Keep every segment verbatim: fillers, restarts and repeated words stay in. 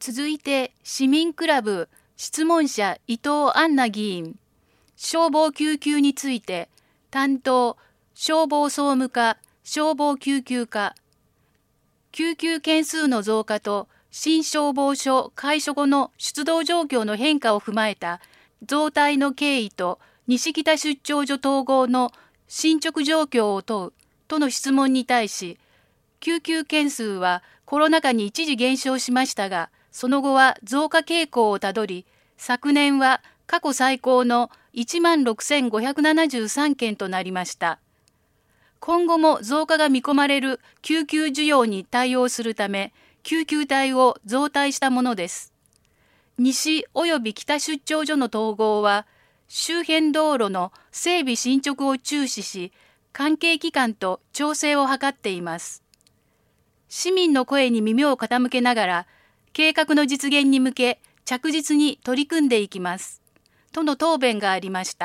続いて市民クラブ質問者伊藤杏奈議員、消防救急について担当消防総務課消防救急課、救急件数の増加と新消防署開所後の出動状況の変化を踏まえた増隊の経緯と西北出張所統合の進捗状況を問うとの質問に対し、救急件数はコロナ禍に一時減少しましたが、その後は増加傾向をたどり、昨年は過去最高の いちまんろくせんごひゃくななじゅうさん 件となりました。今後も増加が見込まれる救急需要に対応するため、救急隊を増隊したものです。西及び北出張所の統合は、周辺道路の整備進捗を注視し、関係機関と調整を図っています。市民の声に耳を傾けながら、計画の実現に向け着実に取り組んでいきます。との答弁がありました。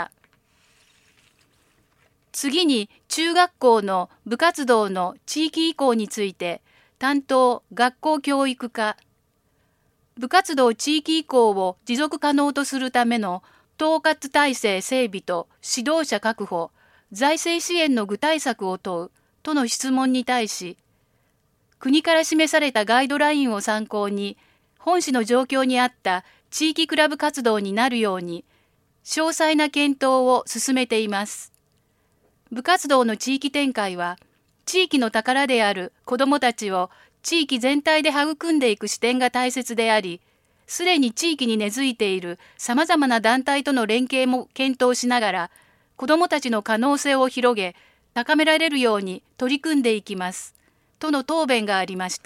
次に、中学校の部活動の地域移行について、担当学校教育課、部活動地域移行を持続可能とするための統括体制整備と指導者確保、財政支援の具体策を問うとの質問に対し、国から示されたガイドラインを参考に、本市の状況に合った地域クラブ活動になるように、詳細な検討を進めています。部活動の地域展開は、地域の宝である子どもたちを地域全体で育んでいく視点が大切であり、すでに地域に根付いているさまざまな団体との連携も検討しながら、子どもたちの可能性を広げ、高められるように取り組んでいきます。との答弁がありました。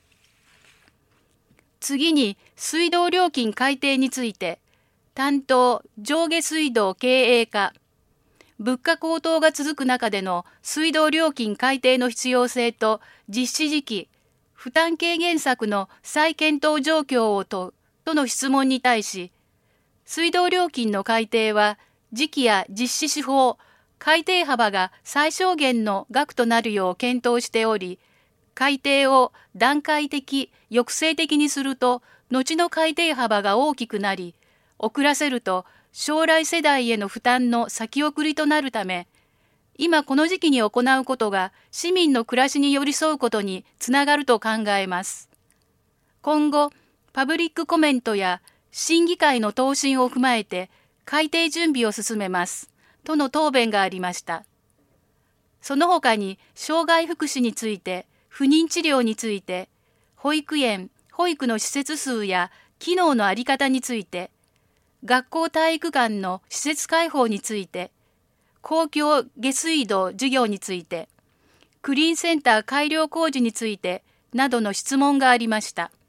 次に、水道料金改定について、担当上下水道経営課、物価高騰が続く中での水道料金改定の必要性と実施時期、負担軽減策の再検討状況を問うとの質問に対し、水道料金の改定は時期や実施手法、改定幅が最小限の額となるよう検討しており、改定を段階的、抑制的にすると、後の改定幅が大きくなり、遅らせると将来世代への負担の先送りとなるため、今この時期に行うことが市民の暮らしに寄り添うことにつながると考えます。今後、パブリックコメントや審議会の答申を踏まえて改定準備を進めます。との答弁がありました。その他に、障害福祉について、不妊治療について、保育園、保育の施設数や機能の在り方について、学校体育館の施設開放について、公共下水道事業について、クリーンセンター改良工事についてなどの質問がありました。